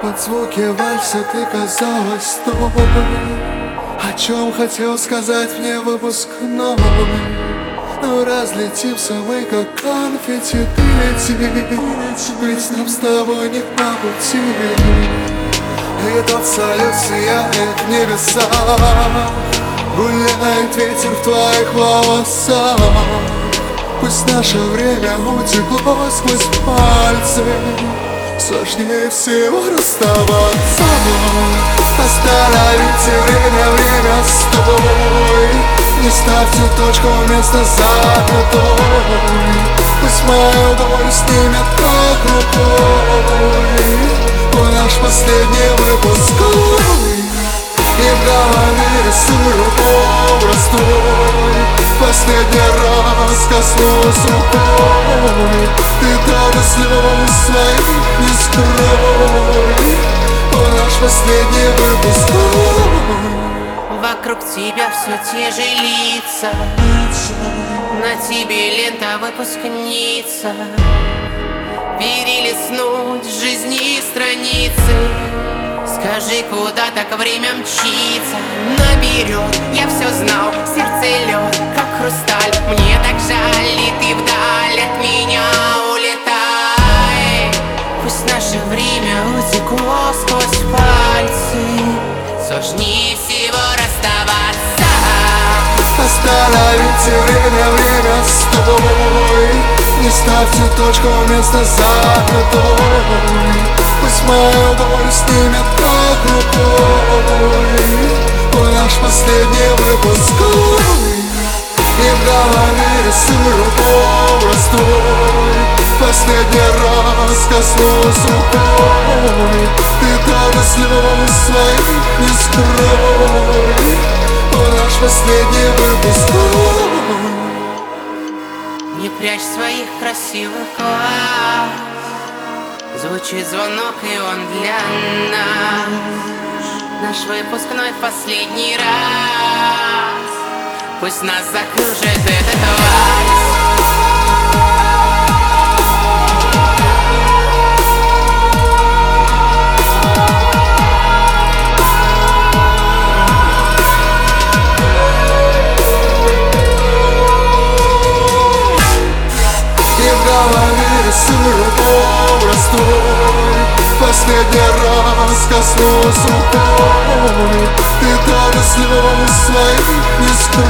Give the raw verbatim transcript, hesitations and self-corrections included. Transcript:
Под звуки вальса ты казалась той, о чем хотел сказать мне выпускной. Но разлетимся мы, как конфетти, ты лети, ведь нам с тобой не по пути. И тот салют сияет в небесах, гуляет ветер в твоих волосах. Пусть наше время утекло сквозь пальцы, сложнее всего расставаться. Остановите время, время, стой. Не ставьте точку вместо запятой. Пусть мою долю снимет как рукой в наш последний выпускной. И в голове рисую образ твой. Последний раз коснусь рукой. Ты даже слез своих не скрой в наш последний выпускной. Вокруг тебя все те же лица, на тебе лента выпускница. Перелистнуть жизни страницы. Скажи, куда так время мчится? Наберет, я все знал, сердце лед, как хрусталь. Мне так жаль, и ты вдаль от меня улетай. Пусть наше время утекло сквозь пальцы, сложнее всего расставаться. Остановите время, время, стой. Не ставьте точку вместо запятой. Пусть мою долю снимет как рукой в наш последний выпускной. И в голове рисую образ твой. Последний раз коснусь рукой. Ты даже слез своих не скрой в наш последний выпускной. Не прячь своих красивых глаз, звучит звонок, и он для нас. Наш выпускной в последний раз. Пусть нас закружит этот вальс. Рисую образ твой. Последний раз коснусь рукой. Ты даже слез своих не скрой